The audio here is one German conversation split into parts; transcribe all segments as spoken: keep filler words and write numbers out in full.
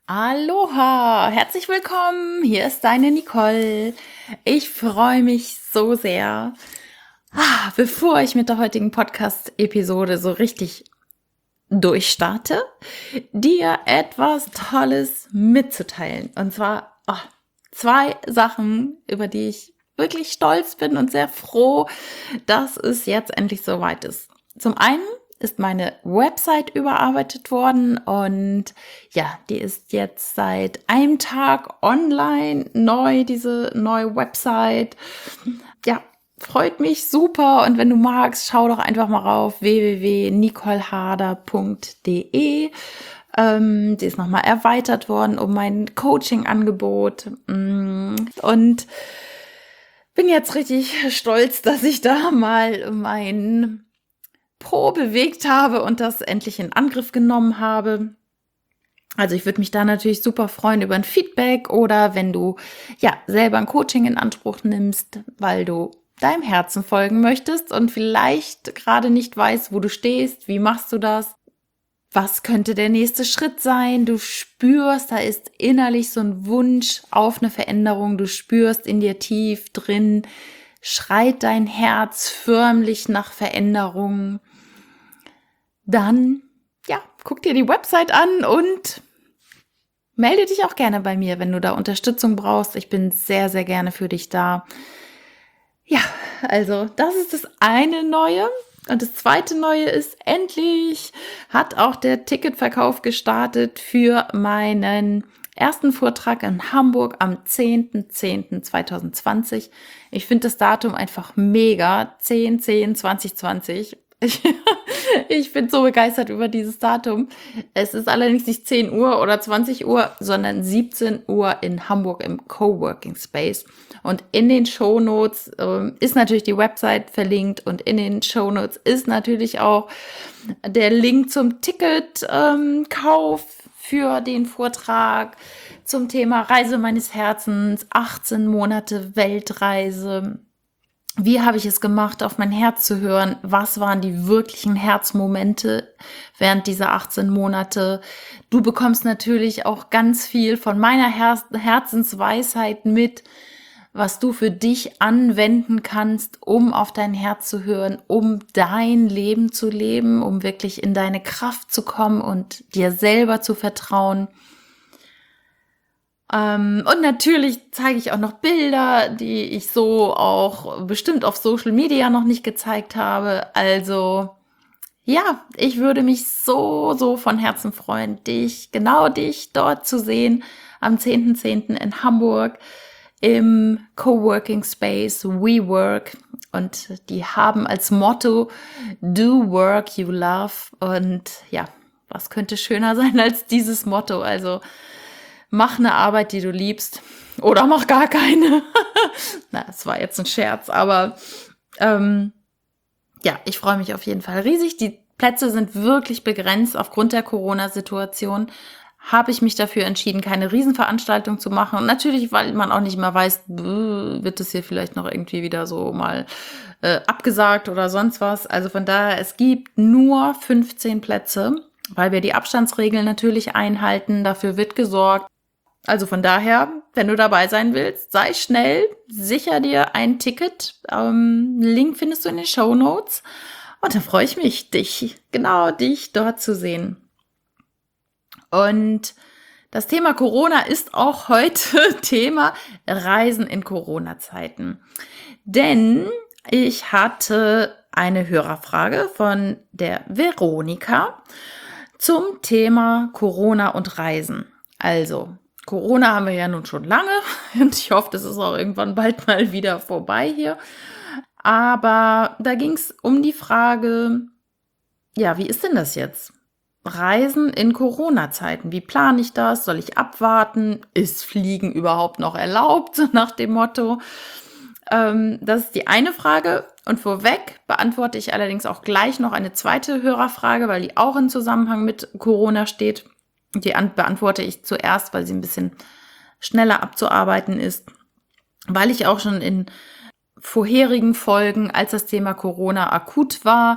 Aloha, herzlich willkommen. Hier ist deine Nicole. Ich freue mich so sehr. Ah, bevor ich mit der heutigen Podcast-Episode so richtig durchstarte, dir etwas Tolles mitzuteilen. Und zwar oh, zwei Sachen, über die ich wirklich stolz bin und sehr froh, dass es jetzt endlich soweit ist. Zum einen ist meine Website überarbeitet worden und ja, die ist jetzt seit einem Tag online, neu, diese neue Website. Ja, freut mich super und wenn du magst, schau doch einfach mal rauf w w w punkt nicole harder punkt d e. Ähm, die ist nochmal erweitert worden um mein Coaching-Angebot und bin jetzt richtig stolz, dass ich da mal mein Pro bewegt habe und das endlich in Angriff genommen habe. Also ich würde mich da natürlich super freuen über ein Feedback oder wenn du ja selber ein Coaching in Anspruch nimmst, weil du deinem Herzen folgen möchtest und vielleicht gerade nicht weißt, wo du stehst, wie machst du das? Was könnte der nächste Schritt sein? Du spürst, da ist innerlich so ein Wunsch auf eine Veränderung. Du spürst in dir tief drin, schreit dein Herz förmlich nach Veränderung. Dann, ja, guck dir die Website an und melde dich auch gerne bei mir, wenn du da Unterstützung brauchst. Ich bin sehr, sehr gerne für dich da. Ja, also das ist das eine Neue. Und das zweite Neue ist, endlich hat auch der Ticketverkauf gestartet für meinen ersten Vortrag in Hamburg am zehnten zehnten zweitausendzwanzig. Ich finde das Datum einfach mega, zehn zehn zweitausendzwanzig. Ich, ich bin so begeistert über dieses Datum. Es ist allerdings nicht zehn Uhr oder zwanzig Uhr, sondern siebzehn Uhr in Hamburg im Coworking Space. Und in den Shownotes äh, ist natürlich die Website verlinkt und in den Shownotes ist natürlich auch der Link zum Ticketkauf ähm, für den Vortrag zum Thema Reise meines Herzens, achtzehn Monate Weltreise. Wie habe ich es gemacht, auf mein Herz zu hören? Was waren die wirklichen Herzmomente während dieser achtzehn Monate? Du bekommst natürlich auch ganz viel von meiner Her- Herzensweisheit mit, was du für dich anwenden kannst, um auf dein Herz zu hören, um dein Leben zu leben, um wirklich in deine Kraft zu kommen und dir selber zu vertrauen. Ähm, und natürlich zeige ich auch noch Bilder, die ich so auch bestimmt auf Social Media noch nicht gezeigt habe. Also ja, ich würde mich so, so von Herzen freuen, dich, genau dich dort zu sehen am zehnten zehnten in Hamburg im Coworking Space WeWork. Und die haben als Motto Do Work You Love. Und ja, was könnte schöner sein als dieses Motto? Also mach eine Arbeit, die du liebst, oder mach gar keine. Na, das war jetzt ein Scherz, aber ähm, ja, ich freue mich auf jeden Fall riesig. Die Plätze sind wirklich begrenzt aufgrund der Corona-Situation. Habe ich mich dafür entschieden, keine Riesenveranstaltung zu machen. Und natürlich, weil man auch nicht mehr weiß, wird es hier vielleicht noch irgendwie wieder so mal äh, abgesagt oder sonst was. Also von daher, es gibt nur fünfzehn Plätze, weil wir die Abstandsregeln natürlich einhalten. Dafür wird gesorgt. Also von daher, wenn du dabei sein willst, sei schnell, sicher dir ein Ticket. Ähm, Link findest du in den Shownotes. Und dann freue ich mich, dich, genau dich dort zu sehen. Und das Thema Corona ist auch heute Thema Reisen in Corona-Zeiten. Denn ich hatte eine Hörerfrage von der Veronika zum Thema Corona und Reisen. Also, Corona haben wir ja nun schon lange und ich hoffe, das ist auch irgendwann bald mal wieder vorbei hier. Aber da ging es um die Frage, ja, wie ist denn das jetzt? Reisen in Corona-Zeiten, wie plane ich das? Soll ich abwarten? Ist Fliegen überhaupt noch erlaubt? Nach dem Motto. Ähm, das ist die eine Frage. Und vorweg beantworte ich allerdings auch gleich noch eine zweite Hörerfrage, weil die auch im Zusammenhang mit Corona steht. Die beantworte ich zuerst, weil sie ein bisschen schneller abzuarbeiten ist, weil ich auch schon in vorherigen Folgen, als das Thema Corona akut war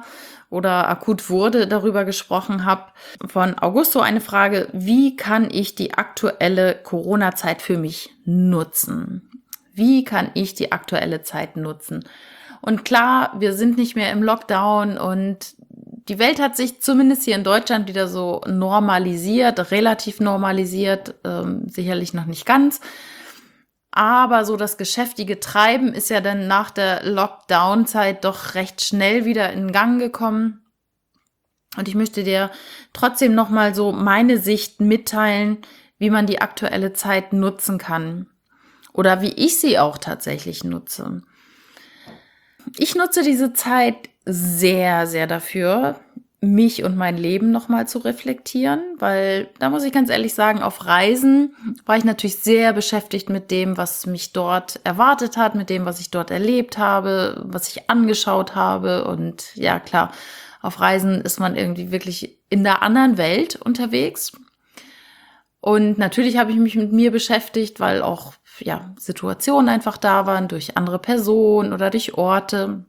oder akut wurde, darüber gesprochen habe. Von Augusto eine Frage: Wie kann ich die aktuelle Corona-Zeit für mich nutzen? Wie kann ich die aktuelle Zeit nutzen? Und klar, wir sind nicht mehr im Lockdown und die Welt hat sich zumindest hier in Deutschland wieder so normalisiert, relativ normalisiert, ähm, sicherlich noch nicht ganz. Aber so das geschäftige Treiben ist ja dann nach der Lockdown-Zeit doch recht schnell wieder in Gang gekommen. Und ich möchte dir trotzdem nochmal so meine Sicht mitteilen, wie man die aktuelle Zeit nutzen kann. Oder wie ich sie auch tatsächlich nutze. Ich nutze diese Zeit sehr, sehr dafür, mich und mein Leben nochmal zu reflektieren, weil da muss ich ganz ehrlich sagen, auf Reisen war ich natürlich sehr beschäftigt mit dem, was mich dort erwartet hat, mit dem, was ich dort erlebt habe, was ich angeschaut habe. Und ja, klar, auf Reisen ist man irgendwie wirklich in der anderen Welt unterwegs. Und natürlich habe ich mich mit mir beschäftigt, weil auch ja, Situationen einfach da waren, durch andere Personen oder durch Orte.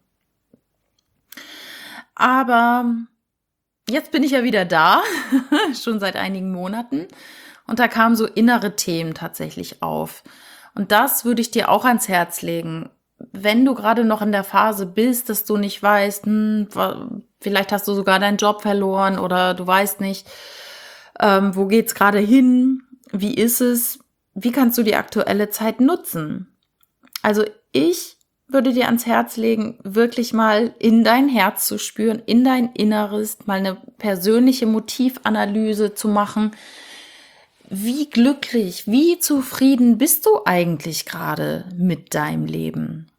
Aber jetzt bin ich ja wieder da, schon seit einigen Monaten. Und da kamen so innere Themen tatsächlich auf. Und das würde ich dir auch ans Herz legen. Wenn du gerade noch in der Phase bist, dass du nicht weißt, hm, vielleicht hast du sogar deinen Job verloren oder du weißt nicht, ähm, wo geht's gerade hin, wie ist es, wie kannst du die aktuelle Zeit nutzen? Also ich würde dir ans Herz legen, wirklich mal in dein Herz zu spüren, in dein Inneres, mal eine persönliche Motivanalyse zu machen. Wie glücklich, wie zufrieden bist du eigentlich gerade mit deinem Leben?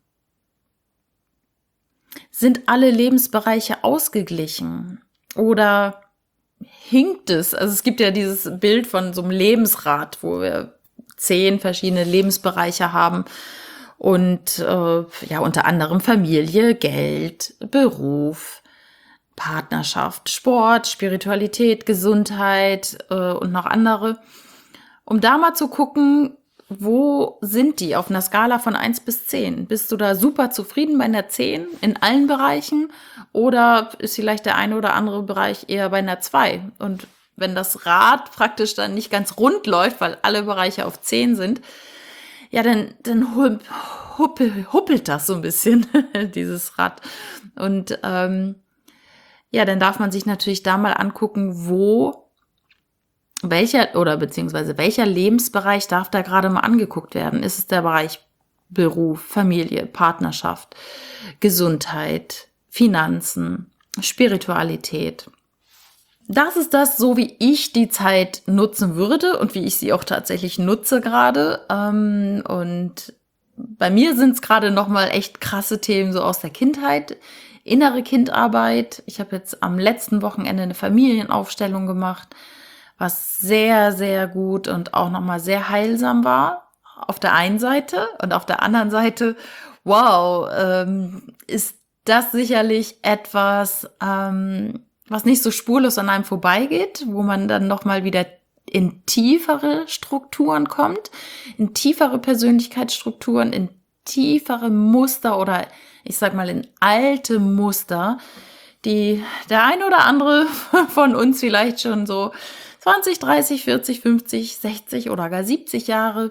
Sind alle Lebensbereiche ausgeglichen? Oder hinkt es? Also es gibt ja dieses Bild von so einem Lebensrad, wo wir zehn verschiedene Lebensbereiche haben und äh, ja unter anderem Familie, Geld, Beruf, Partnerschaft, Sport, Spiritualität, Gesundheit äh, und noch andere. Um da mal zu gucken, wo sind die auf einer Skala von eins bis zehn? Bist du da super zufrieden bei einer zehn in allen Bereichen oder ist vielleicht der eine oder andere Bereich eher bei einer zwei? Und wenn das Rad praktisch dann nicht ganz rund läuft, weil alle Bereiche auf zehn sind, ja, dann, dann huppel, huppelt das so ein bisschen, dieses Rad. Und ähm, ja, dann darf man sich natürlich da mal angucken, wo, welcher oder beziehungsweise welcher Lebensbereich darf da gerade mal angeguckt werden. Ist es der Bereich Beruf, Familie, Partnerschaft, Gesundheit, Finanzen, Spiritualität? Das ist das, so wie ich die Zeit nutzen würde und wie ich sie auch tatsächlich nutze gerade. Ähm, und bei mir sind es gerade nochmal echt krasse Themen so aus der Kindheit, innere Kindarbeit. Ich habe jetzt am letzten Wochenende eine Familienaufstellung gemacht, was sehr, sehr gut und auch nochmal sehr heilsam war. Auf der einen Seite und auf der anderen Seite, wow, ähm, ist das sicherlich etwas, ähm, was nicht so spurlos an einem vorbeigeht, wo man dann nochmal wieder in tiefere Strukturen kommt, in tiefere Persönlichkeitsstrukturen, in tiefere Muster oder ich sag mal in alte Muster, die der ein oder andere von uns vielleicht schon so zwanzig, dreißig, vierzig, fünfzig, sechzig oder gar siebzig Jahre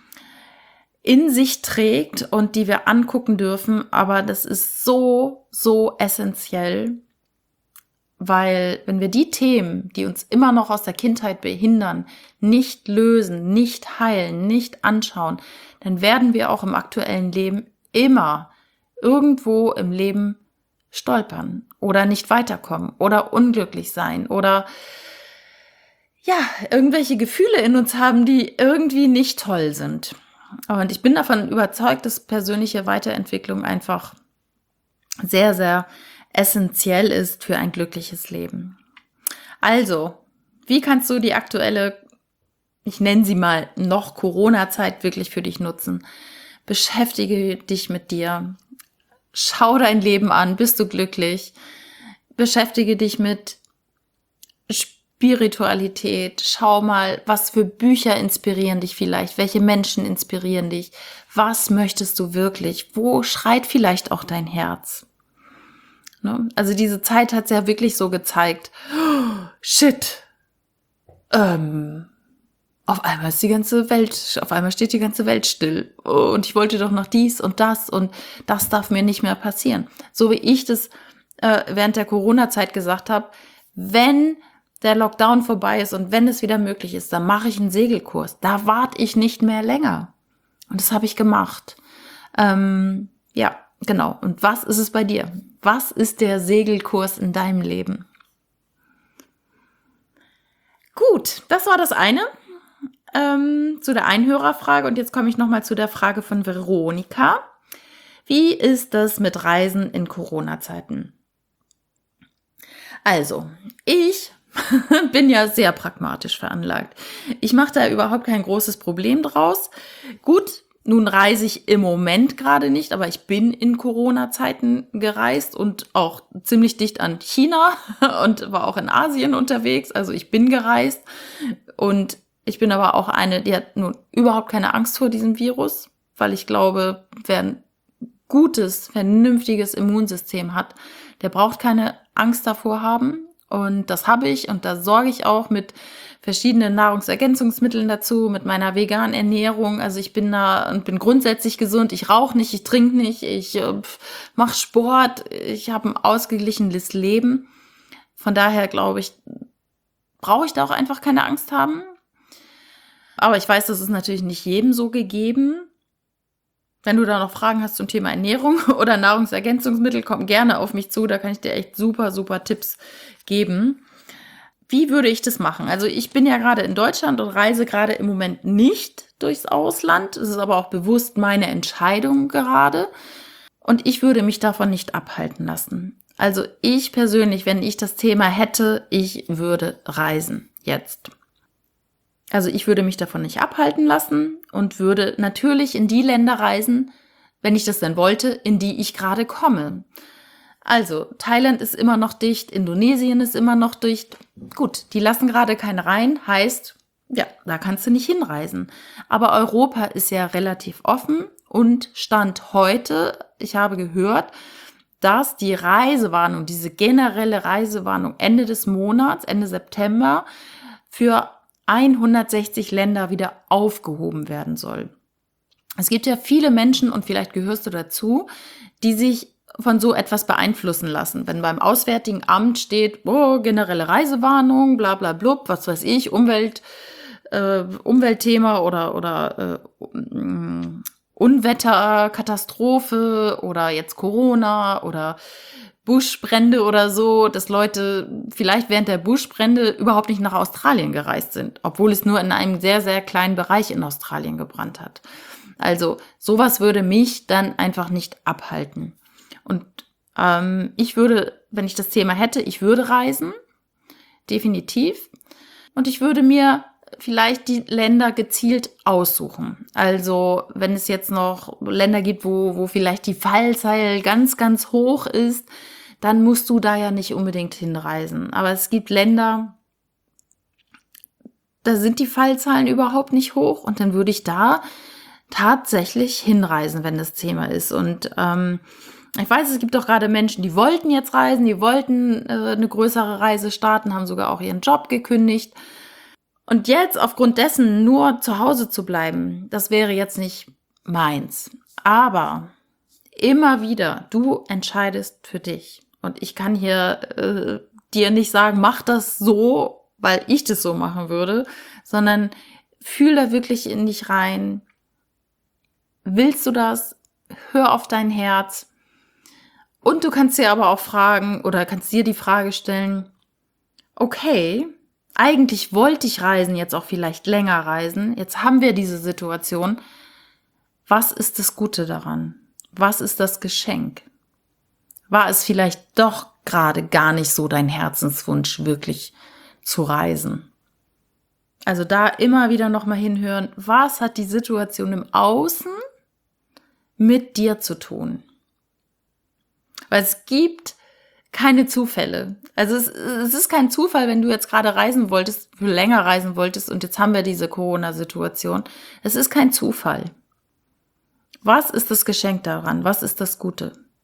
in sich trägt und die wir angucken dürfen. Aber das ist so, so essentiell, weil wenn wir die Themen, die uns immer noch aus der Kindheit behindern, nicht lösen, nicht heilen, nicht anschauen, dann werden wir auch im aktuellen Leben immer irgendwo im Leben stolpern oder nicht weiterkommen oder unglücklich sein oder ja, irgendwelche Gefühle in uns haben, die irgendwie nicht toll sind. Und ich bin davon überzeugt, dass persönliche Weiterentwicklung einfach sehr, sehr essentiell ist für ein glückliches Leben. Also, wie kannst du die aktuelle, ich nenne sie mal noch Corona-Zeit wirklich für dich nutzen? Beschäftige dich mit dir. Schau dein Leben an. Bist du glücklich? Beschäftige dich mit Spiritualität. Schau mal, was für Bücher inspirieren dich vielleicht? Welche Menschen inspirieren dich? Was möchtest du wirklich? Wo schreit vielleicht auch dein Herz? Ne? Also diese Zeit hat's ja wirklich so gezeigt, oh, shit, ähm, auf einmal ist die ganze Welt, auf einmal steht die ganze Welt still. Oh, und ich wollte doch noch dies und das und das darf mir nicht mehr passieren. So wie ich das äh, während der Corona-Zeit gesagt habe, wenn der Lockdown vorbei ist und wenn es wieder möglich ist, dann mache ich einen Segelkurs. Da warte ich nicht mehr länger. Und das habe ich gemacht. Ähm, ja, genau. Und was ist es bei dir? Was ist der Segelkurs in deinem Leben? Gut, das war das eine ähm, zu der Einhörerfrage. Und jetzt komme ich nochmal zu der Frage von Veronika. Wie ist das mit Reisen in Corona-Zeiten? Also, ich bin ja sehr pragmatisch veranlagt. Ich mache da überhaupt kein großes Problem draus. Gut, nun reise ich im Moment gerade nicht, aber ich bin in Corona-Zeiten gereist und auch ziemlich dicht an China und war auch in Asien unterwegs. Also ich bin gereist und ich bin aber auch eine, die hat nun überhaupt keine Angst vor diesem Virus, weil ich glaube, wer ein gutes, vernünftiges Immunsystem hat, der braucht keine Angst davor haben. Und das habe ich und da sorge ich auch mit verschiedenen Nahrungsergänzungsmitteln dazu, mit meiner veganen Ernährung. Also ich bin da und bin grundsätzlich gesund. Ich rauche nicht, ich trinke nicht, ich äh, mache Sport, ich habe ein ausgeglichenes Leben. Von daher glaube ich, brauche ich da auch einfach keine Angst haben. Aber ich weiß, das ist natürlich nicht jedem so gegeben. Wenn du da noch Fragen hast zum Thema Ernährung oder Nahrungsergänzungsmittel, komm gerne auf mich zu. Da kann ich dir echt super, super Tipps geben. Wie würde ich das machen? Also ich bin ja gerade in Deutschland und reise gerade im Moment nicht durchs Ausland. Es ist aber auch bewusst meine Entscheidung gerade. Und ich würde mich davon nicht abhalten lassen. Also ich persönlich, wenn ich das Thema hätte, ich würde reisen jetzt. Also ich würde mich davon nicht abhalten lassen und würde natürlich in die Länder reisen, wenn ich das denn wollte, in die ich gerade komme. Also Thailand ist immer noch dicht, Indonesien ist immer noch dicht. Gut, die lassen gerade keinen rein, heißt, ja, da kannst du nicht hinreisen. Aber Europa ist ja relativ offen und Stand heute, ich habe gehört, dass die Reisewarnung, diese generelle Reisewarnung Ende des Monats, Ende September, für hundertsechzig Länder wieder aufgehoben werden soll. Es gibt ja viele Menschen, und vielleicht gehörst du dazu, die sich von so etwas beeinflussen lassen. Wenn beim Auswärtigen Amt steht, oh, generelle Reisewarnung, bla bla blub, was weiß ich, Umwelt, äh, Umweltthema oder, oder äh, Unwetter, Katastrophe oder jetzt Corona oder Buschbrände oder so, dass Leute vielleicht während der Buschbrände überhaupt nicht nach Australien gereist sind, obwohl es nur in einem sehr, sehr kleinen Bereich in Australien gebrannt hat. Also sowas würde mich dann einfach nicht abhalten. Und ähm, ich würde, wenn ich das Thema hätte, ich würde reisen, definitiv. Und ich würde mir vielleicht die Länder gezielt aussuchen. Also wenn es jetzt noch Länder gibt, wo, wo vielleicht die Fallzahl ganz, ganz hoch ist, dann musst du da ja nicht unbedingt hinreisen. Aber es gibt Länder, da sind die Fallzahlen überhaupt nicht hoch und dann würde ich da tatsächlich hinreisen, wenn das Thema ist. Und ähm, ich weiß, es gibt auch gerade Menschen, die wollten jetzt reisen, die wollten äh, eine größere Reise starten, haben sogar auch ihren Job gekündigt. Und jetzt aufgrund dessen nur zu Hause zu bleiben, das wäre jetzt nicht meins. Aber immer wieder, du entscheidest für dich. Und ich kann hier äh, dir nicht sagen, mach das so, weil ich das so machen würde, sondern fühl da wirklich in dich rein. Willst du das? Hör auf dein Herz. Und du kannst dir aber auch fragen oder kannst dir die Frage stellen, okay, eigentlich wollte ich reisen, jetzt auch vielleicht länger reisen. Jetzt haben wir diese Situation. Was ist das Gute daran? Was ist das Geschenk? War es vielleicht doch gerade gar nicht so dein Herzenswunsch, wirklich zu reisen? Also da immer wieder nochmal hinhören, was hat die Situation im Außen mit dir zu tun? Weil es gibt keine Zufälle. Also es, es ist kein Zufall, wenn du jetzt gerade reisen wolltest, für länger reisen wolltest und jetzt haben wir diese Corona-Situation. Es ist kein Zufall. Was ist das Geschenk daran? Was ist das Gute?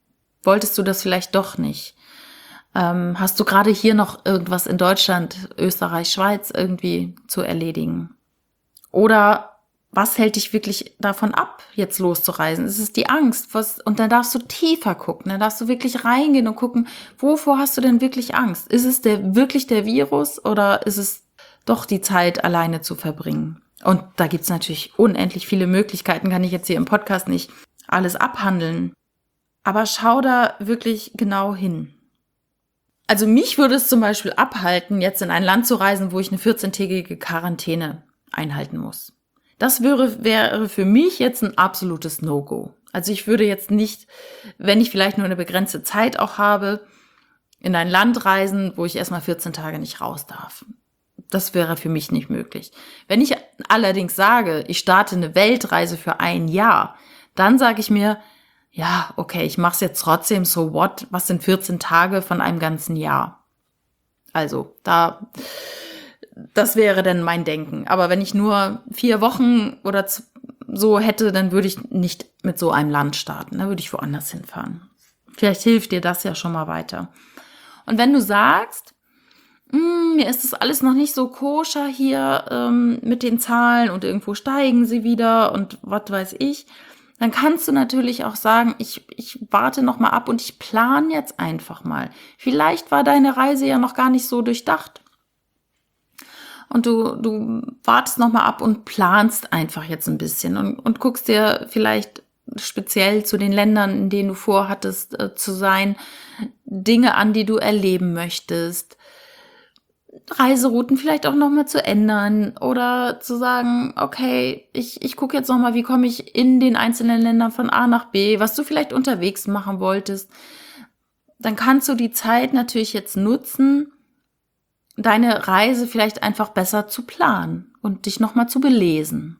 Wolltest du das vielleicht doch nicht? Ähm, hast du gerade hier noch irgendwas in Deutschland, Österreich, Schweiz irgendwie zu erledigen? Oder was hält dich wirklich davon ab, jetzt loszureisen? Ist es die Angst? Was, und dann darfst du tiefer gucken, dann darfst du wirklich reingehen und gucken, wovor hast du denn wirklich Angst? Ist es der, wirklich der Virus oder ist es doch die Zeit, alleine zu verbringen? Und da gibt's natürlich unendlich viele Möglichkeiten, kann ich jetzt hier im Podcast nicht alles abhandeln. Aber schau da wirklich genau hin. Also mich würde es zum Beispiel abhalten, jetzt in ein Land zu reisen, wo ich eine vierzehntägige Quarantäne einhalten muss. Das wäre, wäre für mich jetzt ein absolutes No-Go. Also ich würde jetzt nicht, wenn ich vielleicht nur eine begrenzte Zeit auch habe, in ein Land reisen, wo ich erstmal vierzehn Tage nicht raus darf. Das wäre für mich nicht möglich. Wenn ich allerdings sage, ich starte eine Weltreise für ein Jahr, dann sage ich mir, ja, okay, ich mache es jetzt trotzdem, so what, was sind vierzehn Tage von einem ganzen Jahr? Also, da, das wäre dann mein Denken. Aber wenn ich nur vier Wochen oder so hätte, dann würde ich nicht mit so einem Land starten. Da würde ich woanders hinfahren. Vielleicht hilft dir das ja schon mal weiter. Und wenn du sagst, mir ist das alles noch nicht so koscher hier ähm, mit den Zahlen und irgendwo steigen sie wieder und was weiß ich, dann kannst du natürlich auch sagen, ich, ich warte noch mal ab und ich plane jetzt einfach mal. Vielleicht war deine Reise ja noch gar nicht so durchdacht. Und du, du wartest noch mal ab und planst einfach jetzt ein bisschen und, und guckst dir vielleicht speziell zu den Ländern, in denen du vorhattest äh, zu sein, Dinge an, die du erleben möchtest. Reiserouten vielleicht auch nochmal zu ändern oder zu sagen, okay, ich, ich gucke jetzt nochmal, wie komme ich in den einzelnen Ländern von A nach B, was du vielleicht unterwegs machen wolltest. Dann kannst du die Zeit natürlich jetzt nutzen, deine Reise vielleicht einfach besser zu planen und dich nochmal zu belesen.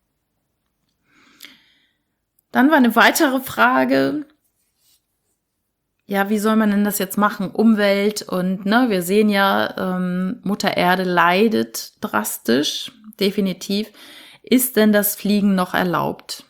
Dann war eine weitere Frage, ja, wie soll man denn das jetzt machen? Umwelt und ne, wir sehen ja, ähm, Mutter Erde leidet drastisch, definitiv. Ist denn das Fliegen noch erlaubt?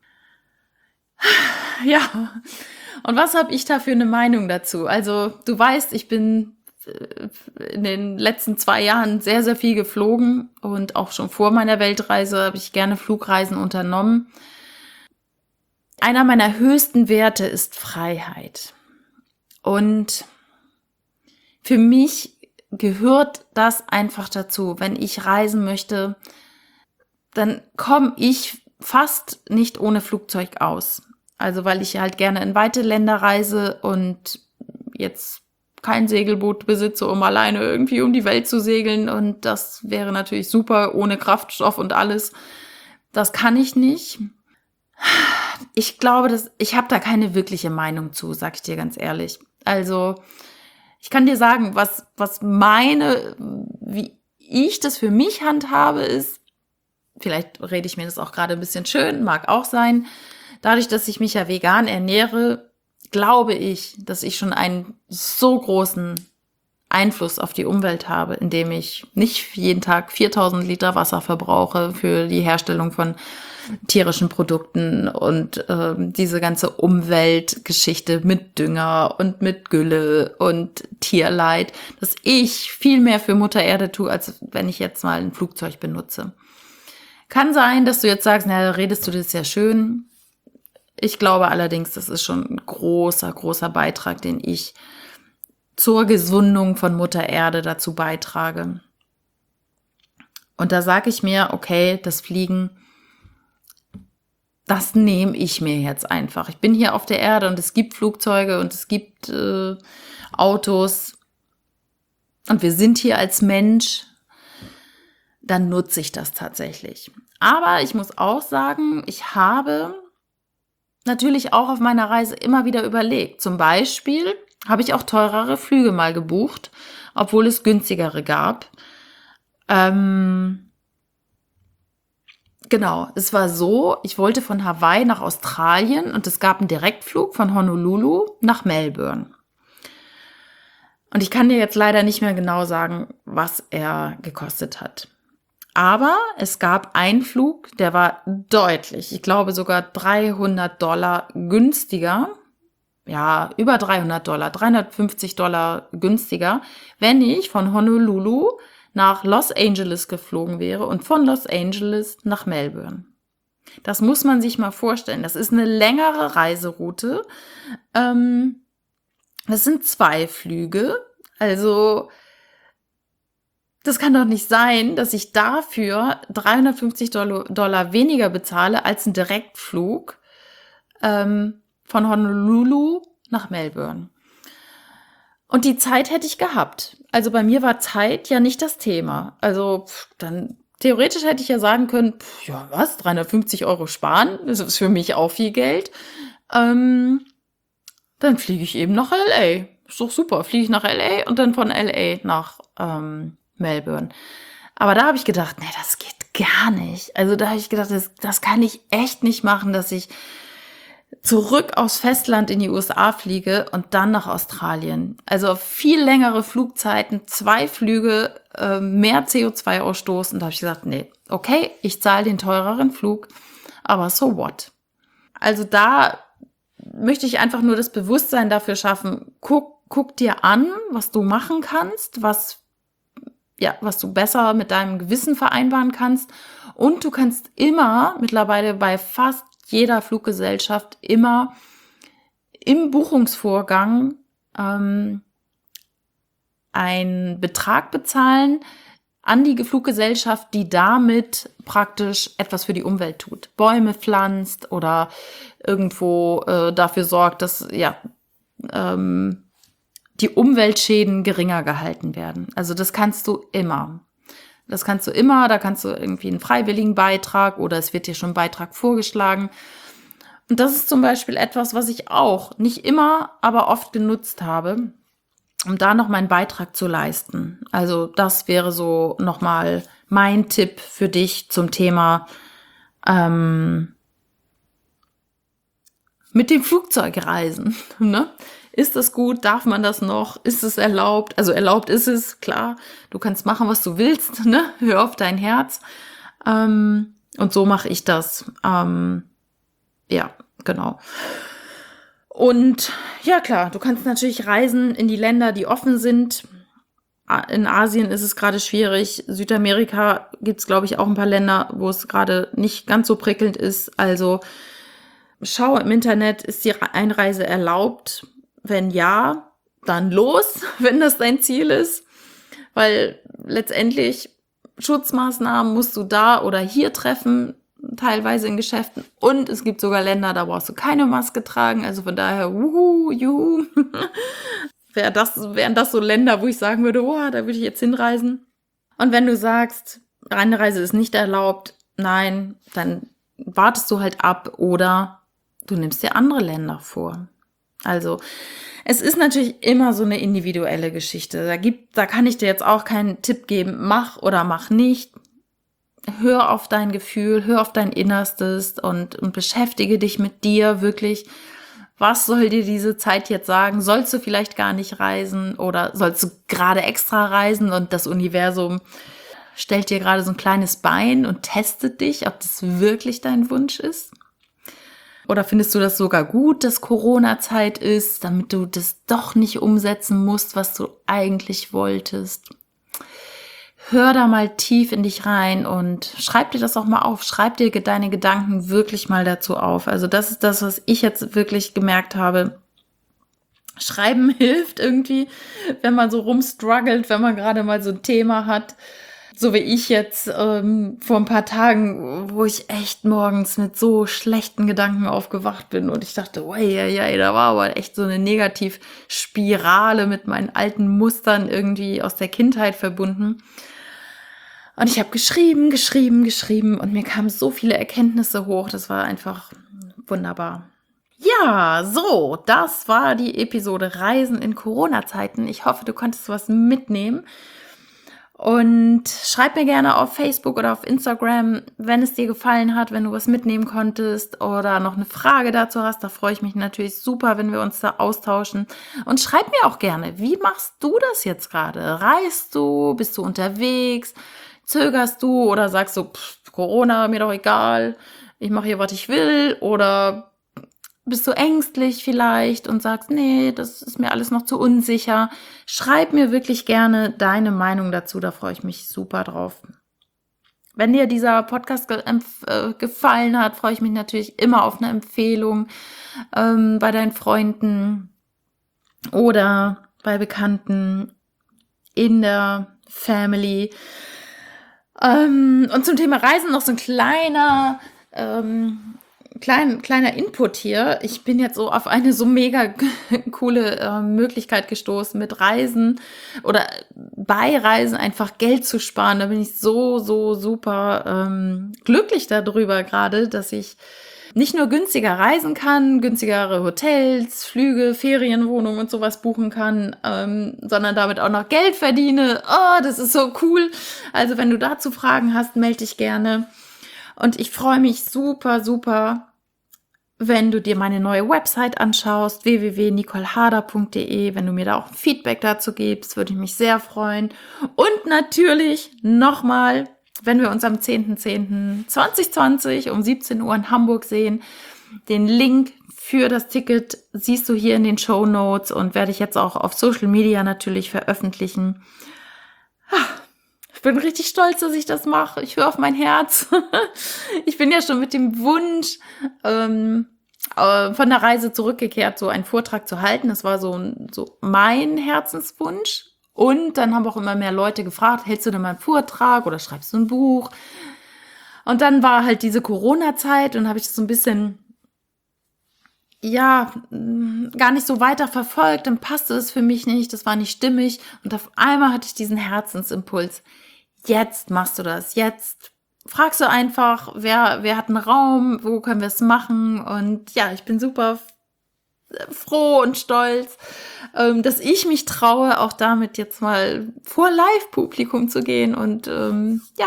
Ja, und was habe ich da für eine Meinung dazu? Also du weißt, ich bin in den letzten zwei Jahren sehr, sehr viel geflogen und auch schon vor meiner Weltreise habe ich gerne Flugreisen unternommen. Einer meiner höchsten Werte ist Freiheit. Und für mich gehört das einfach dazu. Wenn ich reisen möchte, dann komme ich fast nicht ohne Flugzeug aus. Also weil ich halt gerne in weite Länder reise und jetzt kein Segelboot besitze, um alleine irgendwie um die Welt zu segeln. Und das wäre natürlich super, ohne Kraftstoff und alles. Das kann ich nicht. Ich glaube, dass ich habe da keine wirkliche Meinung zu, sag ich dir ganz ehrlich. Also ich kann dir sagen, was was meine, wie ich das für mich handhabe, ist, vielleicht rede ich mir das auch gerade ein bisschen schön, mag auch sein, dadurch, dass ich mich ja vegan ernähre, glaube ich, dass ich schon einen so großen Einfluss auf die Umwelt habe, indem ich nicht jeden Tag viertausend Liter Wasser verbrauche für die Herstellung von tierischen Produkten und äh, diese ganze Umweltgeschichte mit Dünger und mit Gülle und Tierleid, dass ich viel mehr für Mutter Erde tue, als wenn ich jetzt mal ein Flugzeug benutze. Kann sein, dass du jetzt sagst, na, da redest du das ja schön. Ich glaube allerdings, das ist schon ein großer, großer Beitrag, den ich zur Gesundung von Mutter Erde dazu beitrage. Und da sage ich mir, okay, das Fliegen, das nehme ich mir jetzt einfach. Ich bin hier auf der Erde und es gibt Flugzeuge und es gibt äh, Autos und wir sind hier als Mensch, dann nutze ich das tatsächlich. Aber ich muss auch sagen, ich habe natürlich auch auf meiner Reise immer wieder überlegt. Zum Beispiel habe ich auch teurere Flüge mal gebucht, obwohl es günstigere gab. Ähm, genau, es war so, ich wollte von Hawaii nach Australien und es gab einen Direktflug von Honolulu nach Melbourne. Und ich kann dir jetzt leider nicht mehr genau sagen, was er gekostet hat. Aber es gab einen Flug, der war deutlich, ich glaube sogar dreihundert Dollar günstiger. ja, über dreihundert Dollar, dreihundertfünfzig Dollar günstiger, wenn ich von Honolulu nach Los Angeles geflogen wäre und von Los Angeles nach Melbourne. Das muss man sich mal vorstellen. Das ist eine längere Reiseroute. Ähm, das sind zwei Flüge. Also das kann doch nicht sein, dass ich dafür dreihundertfünfzig Dollar weniger bezahle als ein Direktflug ähm, von Honolulu nach Melbourne. Und die Zeit hätte ich gehabt. Also bei mir war Zeit ja nicht das Thema. Also pff, dann theoretisch hätte ich ja sagen können, pff, ja was, dreihundertfünfzig Euro sparen, das ist für mich auch viel Geld. Ähm, dann fliege ich eben nach L A. Ist doch super, fliege ich nach L A und dann von L A nach ähm, Melbourne. Aber da habe ich gedacht, nee, das geht gar nicht. Also da habe ich gedacht, das, das kann ich echt nicht machen, dass ich zurück aufs Festland in die U S A fliege und dann nach Australien. Also viel längere Flugzeiten, zwei Flüge, äh, mehr C O zwei Ausstoß. Und da habe ich gesagt, nee, okay, ich zahle den teureren Flug, aber so what? Also da möchte ich einfach nur das Bewusstsein dafür schaffen, guck, guck dir an, was du machen kannst, was, ja, was du besser mit deinem Gewissen vereinbaren kannst. Und du kannst immer mittlerweile bei fast jeder Fluggesellschaft immer im Buchungsvorgang ähm, einen Betrag bezahlen an die Fluggesellschaft, die damit praktisch etwas für die Umwelt tut. Bäume pflanzt oder irgendwo äh, dafür sorgt, dass ja ähm, die Umweltschäden geringer gehalten werden. Also das kannst du immer. Das kannst du immer, da kannst du irgendwie einen freiwilligen Beitrag oder es wird dir schon ein Beitrag vorgeschlagen. Und das ist zum Beispiel etwas, was ich auch nicht immer, aber oft genutzt habe, um da noch meinen Beitrag zu leisten. Also das wäre so nochmal mein Tipp für dich zum Thema ähm, mit dem Flugzeug reisen. Ne? Ist das gut? Darf man das noch? Ist es erlaubt? Also erlaubt ist es, klar. Du kannst machen, was du willst. Ne? Hör auf dein Herz. Ähm, und so mache ich das. Ähm, ja, genau. Und ja, klar, du kannst natürlich reisen in die Länder, die offen sind. In Asien ist es gerade schwierig. Südamerika gibt es, glaube ich, auch ein paar Länder, wo es gerade nicht ganz so prickelnd ist. Also schau im Internet, ist die Einreise erlaubt? Wenn ja, dann los, wenn das dein Ziel ist. Weil letztendlich Schutzmaßnahmen musst du da oder hier treffen, teilweise in Geschäften. Und es gibt sogar Länder, da brauchst du keine Maske tragen. Also von daher, wuhu, juhu. Wäre das, wären das so Länder, wo ich sagen würde, oh, da würde ich jetzt hinreisen. Und wenn du sagst, Einreise ist nicht erlaubt, nein, dann wartest du halt ab oder du nimmst dir andere Länder vor. Also, es ist natürlich immer so eine individuelle Geschichte. Da gibt, da kann ich dir jetzt auch keinen Tipp geben, mach oder mach nicht. Hör auf dein Gefühl, hör auf dein Innerstes und, und beschäftige dich mit dir wirklich. Was soll dir diese Zeit jetzt sagen? Sollst du vielleicht gar nicht reisen oder sollst du gerade extra reisen und das Universum stellt dir gerade so ein kleines Bein und testet dich, ob das wirklich dein Wunsch ist? Oder findest du das sogar gut, dass Corona-Zeit ist, damit du das doch nicht umsetzen musst, was du eigentlich wolltest? Hör da mal tief in dich rein und schreib dir das auch mal auf. Schreib dir deine Gedanken wirklich mal dazu auf. Also das ist das, was ich jetzt wirklich gemerkt habe. Schreiben hilft irgendwie, wenn man so rumstruggelt, wenn man gerade mal so ein Thema hat. So wie ich jetzt ähm, vor ein paar Tagen, wo ich echt morgens mit so schlechten Gedanken aufgewacht bin und ich dachte, oh, ja, ja, da war aber echt so eine Negativspirale mit meinen alten Mustern irgendwie aus der Kindheit verbunden. Und ich habe geschrieben, geschrieben, geschrieben und mir kamen so viele Erkenntnisse hoch. Das war einfach wunderbar. Ja, so, das war die Episode Reisen in Corona-Zeiten. Ich hoffe, du konntest was mitnehmen. Und schreib mir gerne auf Facebook oder auf Instagram, wenn es dir gefallen hat, wenn du was mitnehmen konntest oder noch eine Frage dazu hast. Da freue ich mich natürlich super, wenn wir uns da austauschen. Und schreib mir auch gerne, wie machst du das jetzt gerade? Reist du? Bist du unterwegs? Zögerst du oder sagst du, pff, Corona, mir doch egal, ich mache hier, was ich will? Oder bist du ängstlich vielleicht und sagst, nee, das ist mir alles noch zu unsicher. Schreib mir wirklich gerne deine Meinung dazu, da freue ich mich super drauf. Wenn dir dieser Podcast ge- äh, gefallen hat, freue ich mich natürlich immer auf eine Empfehlung ähm, bei deinen Freunden oder bei Bekannten in der Family. Ähm, und zum Thema Reisen noch so ein kleiner, ähm, klein, kleiner Input hier. Ich bin jetzt so auf eine so mega coole äh, Möglichkeit gestoßen, mit Reisen oder bei Reisen einfach Geld zu sparen. Da bin ich so, so super ähm, glücklich darüber gerade, dass ich nicht nur günstiger reisen kann, günstigere Hotels, Flüge, Ferienwohnungen und sowas buchen kann, ähm, sondern damit auch noch Geld verdiene. Oh, das ist so cool. Also wenn du dazu Fragen hast, melde dich gerne. Und ich freue mich super, super, wenn du dir meine neue Website anschaust, w w w punkt nicole harder punkt d e. Wenn du mir da auch Feedback dazu gibst, würde ich mich sehr freuen. Und natürlich nochmal, wenn wir uns am zehnten zehnten zweitausendzwanzig um siebzehn Uhr in Hamburg sehen, den Link für das Ticket siehst du hier in den Shownotes und werde ich jetzt auch auf Social Media natürlich veröffentlichen. Ich bin richtig stolz, dass ich das mache. Ich höre auf mein Herz. Ich bin ja schon mit dem Wunsch ähm, äh, von der Reise zurückgekehrt, so einen Vortrag zu halten. Das war so, so mein Herzenswunsch. Und dann haben auch immer mehr Leute gefragt, hältst du denn mal einen Vortrag oder schreibst du ein Buch? Und dann war halt diese Corona-Zeit und habe ich das so ein bisschen, ja, gar nicht so weiter verfolgt. Dann passte es für mich nicht, das war nicht stimmig. Und auf einmal hatte ich diesen Herzensimpuls. Jetzt machst du das, jetzt fragst du einfach, wer, wer hat einen Raum, wo können wir es machen? Und ja, ich bin super froh und stolz, ähm, dass ich mich traue, auch damit jetzt mal vor Live-Publikum zu gehen und ähm, ja,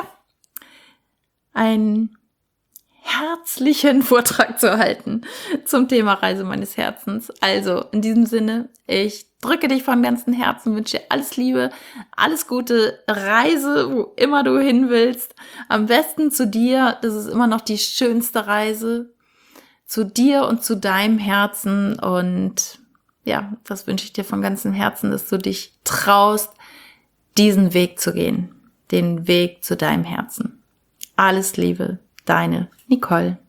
einen herzlichen Vortrag zu halten zum Thema Reise meines Herzens. Also in diesem Sinne, ich drücke dich von ganzem Herzen, wünsche dir alles Liebe, alles Gute, Reise, wo immer du hin willst. Am besten zu dir, das ist immer noch die schönste Reise, zu dir und zu deinem Herzen. Und ja, das wünsche ich dir von ganzem Herzen, dass du dich traust, diesen Weg zu gehen, den Weg zu deinem Herzen. Alles Liebe, deine Nicole.